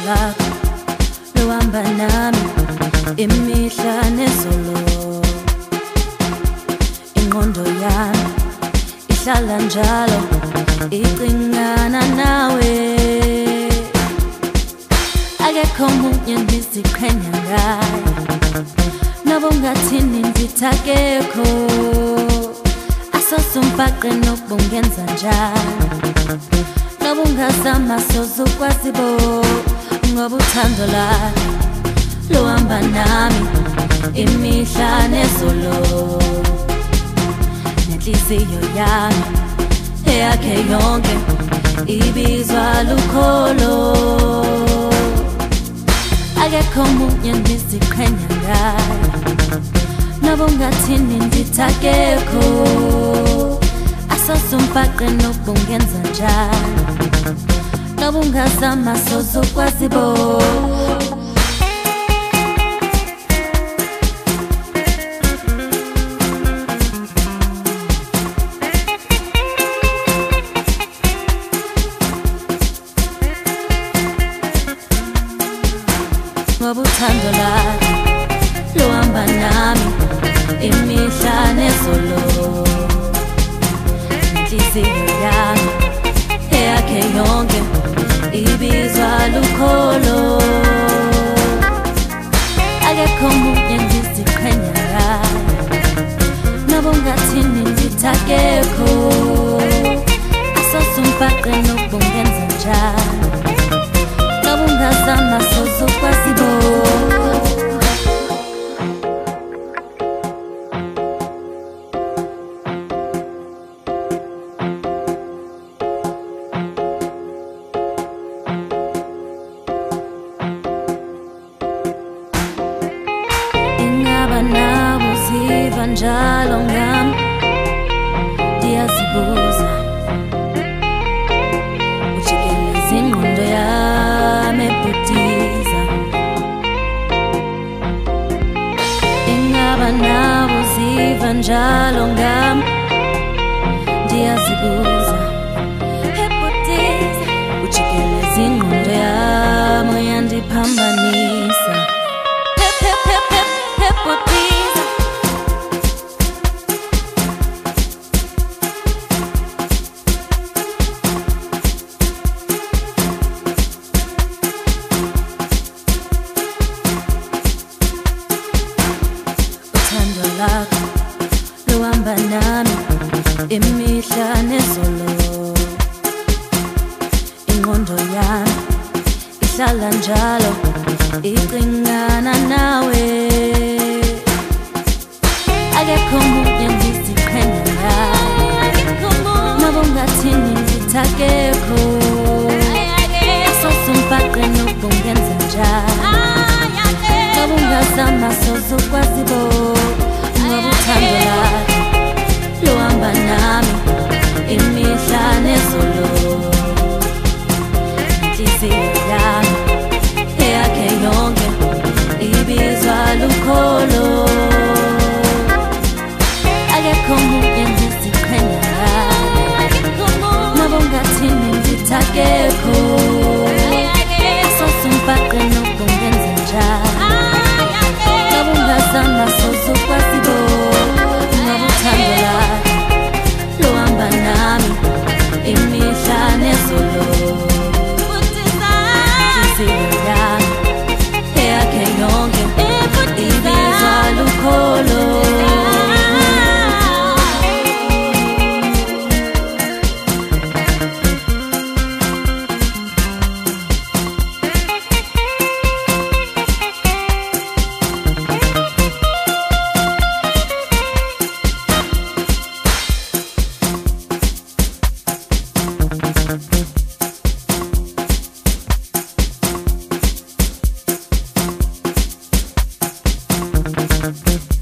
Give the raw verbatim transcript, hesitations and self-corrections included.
lakho luhamba nami imihla nezolo. Ingqondo yami ihlala njalo icingana nawe. Akekho omunye engiziqhenya ngaye, noba ungathini ngithi akekho. Asosumbhaqe nokuba ungenza njalo, noba ungazama soze ukwazi bo. Ngoba uthando lakho luhamba nami imihla nezolo. Nenhliziyo yami eyakhe yonke ibizwa lukholo. Akekho omunye engiziqhenya ngaye, noba ungathini ngithi akekho. Asosumbhaqe nokuba ungenza njalo, noba ungazama soze ukwazi bo. Ngoba uthando lakho luhamba nami imihla nezolo. Nenhliziyo yami eyakhe yonke ibizwa lukholo. Akekho omunye engiziqhenya ngaye, noba ungathini ngithi akekho. Asosumbhaqe nokuba ungenza njalo, noba ungazama soze ukwazi bo. Ingaba nawe uziva njalo ngami, ndiyazibuza ujikeleza ingqondo yami ebhudiza. Ingaba nawe uziva njalo ngami, ndiyazibuza ebhudiza. Ujikeleza ingqondo yami uyandiphambanisa ebhudiza. Uthando lakho luhamba nami imihla nezolo. Ingqondo yami ihlala njalo icingana nawe. Akekho omunye engiziqhenya ngaye, noba ungathini ngithi akekho. Asosumbhaqe nokuba ungenza njalo, noba ungazama soze ukwazi bo. Ngoba uthando lakho luhamba nami imihla nezolo. Nenhliziyo yami eyakhe yonke ibizwa lukholo. Akekho omunye engiziqhenya ngaye, noba ungathini ngithi akekho. Asosumbhaqe nokuba ungenza njalo, noba ungazama soze ukwazi bo. Ngoba uthando lakho luhamba nami imihla nezolo. Nenhliziyo yami eyakhe yonke ibizwa lukholo. We'll be right back.